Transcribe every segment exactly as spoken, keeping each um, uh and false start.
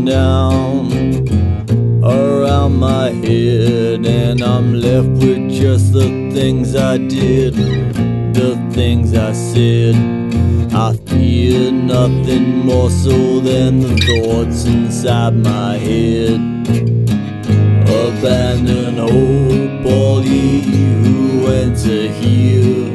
crashing down around my head, and I'm left with just the things I did, the things I said. I fear nothing more so than the thoughts inside my head. Abandon hope, all ye who enter here.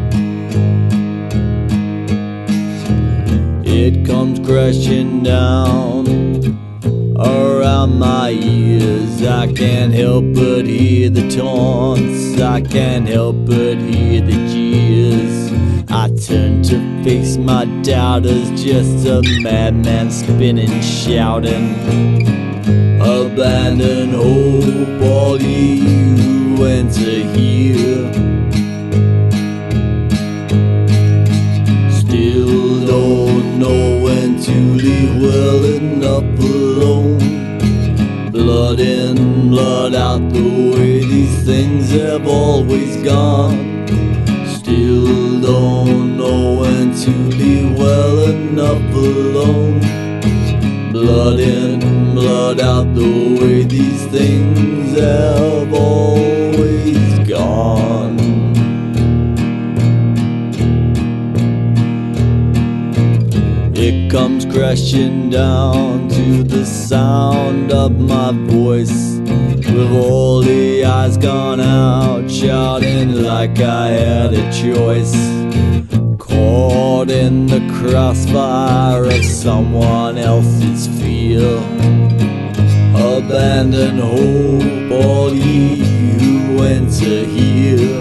It comes crashing down around my ears. I can't help but hear the taunts, I can't help but hear the jeers. I turn to face my doubters, just a madman spinning, shouting. Abandon hope, all ye who enter here. Still don't know when to leave well enough alone. Blood in, blood out, the way these things have always gone. Still don't know when to leave well enough alone. Blood in, blood out, the way these things have always gone. It comes crashing down to the sound of my voice, with all the eyes gone out, shouting like I had a choice. Caught in the crossfire of someone else's fear. Abandon hope, all ye who enter here.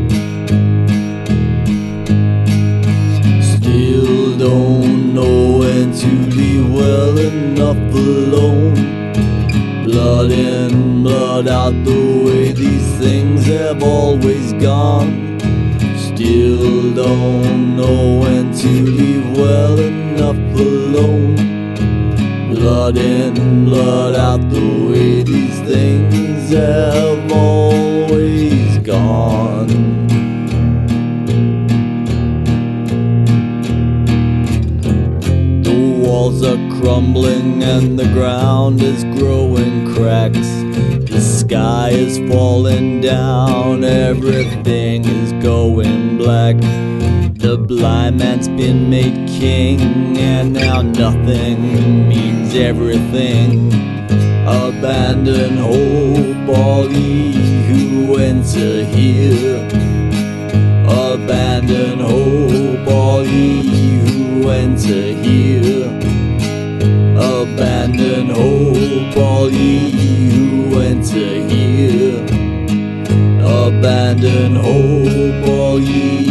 Still don't know when to leave well enough alone. Blood in, blood out, the way these things have always gone. Still don't know when to leave well enough alone. Blood in, blood out, the way these things have always gone. The walls are crumbling and the ground is growing cracks. The sky is falling down, everything is going black. The blind man's been made king, and now nothing means everything. Abandon hope, all ye who enter here. Abandon hope, all ye who enter here. Abandon hope, all ye who enter here. Abandon hope, all ye